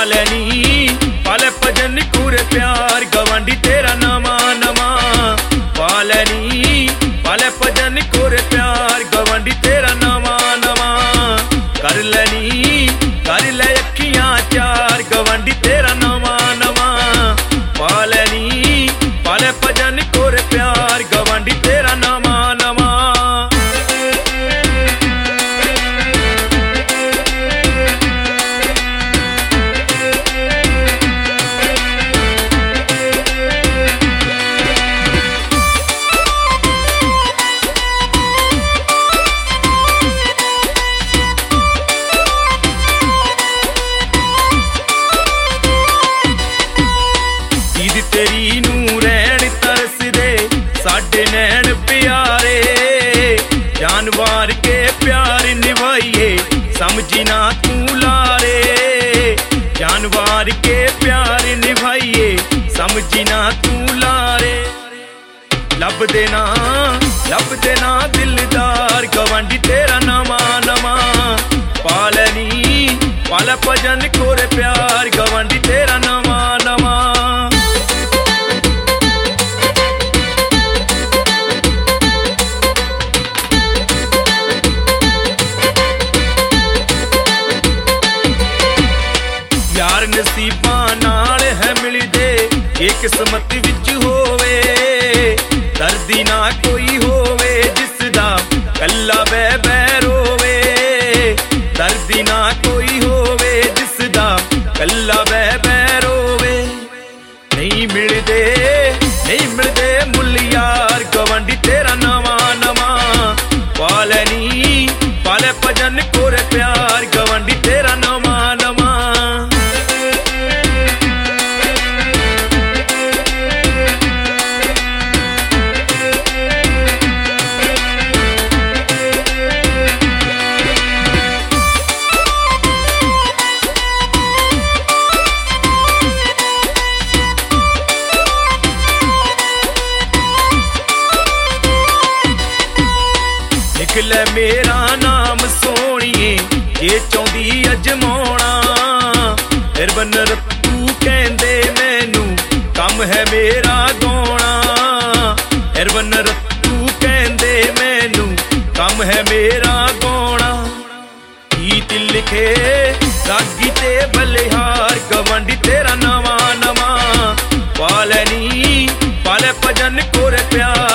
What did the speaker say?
पालनी पाले भजन कोरे प्यार गवांडी तेरा नवा नवा पालनी पाले भजन कोरे प्यार गवांडी तेरा नवा नवा कर ले अखियां चार गवांडी तेरा नवा नवा पालनी पाले भजन कोरे प्यार गवांडी तेरा नवा नवा तेरी नू रैन तरस दे साडे नैन प्यारे जानवार के प्यार निभाइए समझी ना तू लारे जानवार के प्यार निभाइए समझी ना तू लारे लब देना दिलदार गवांडी तेरा नवा नवा पालनी पाला भजन कोरे प्यार गवांडी तेरा नवा नवा नसीबां नाल है मिलदे ये किस्मत विच होवे दर्दी ना कोई होवे जिसदा कल्ला बह बह रोवे दर्दी ना कोई होवे जिसदा कल्ला बह बह रोवे नहीं मिलदे मुल यार गवांडी तेरा नवा नवा पालनी पाले भजन कोरे प्यार गवांडी तेरा नवा नवा ले मेरा नाम सोनिए ये चौंदी अजमाना फिर बनर तू कहंदे मैनू कम है मेरा गाना फिर बनर तू कहंदे मैनू कम है मेरा गाना गीत लिखे रागी ते बलिहार गवांडी तेरा नवा नवा पालनी पाले भजन कोरे प्यार